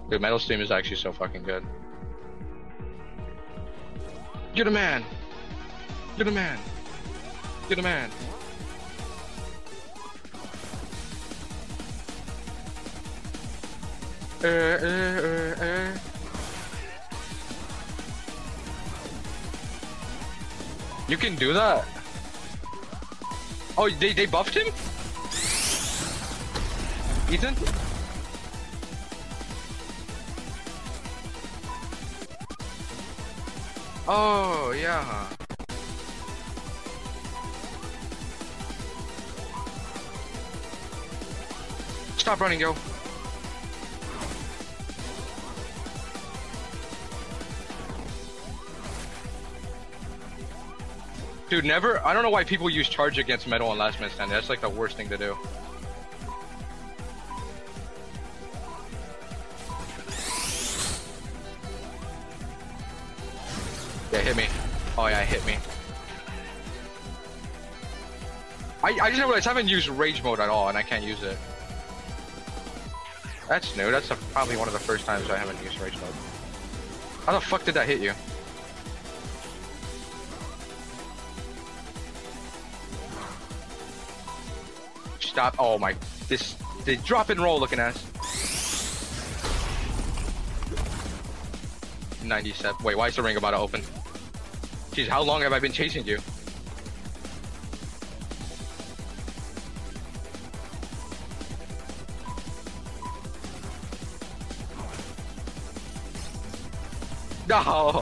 Dude, Metal Stream is actually so fucking good. You're the man. You're the man. You're the man. Uh. You can do that? Oh, they buffed him? Ethan? Oh, yeah. Stop running, yo. Dude, never. I don't know why people use charge against metal on last man standing. That's like the worst thing to do. Yeah, hit me. Oh yeah, hit me. I just realized I haven't used rage mode at all, and I can't use it. That's new. That's probably one of the first times I haven't used rage mode. How the fuck did that hit you? Stop. Oh my. The drop and roll looking ass. 97. Wait, why is the ring about to open? Jeez, how long have I been chasing you? No.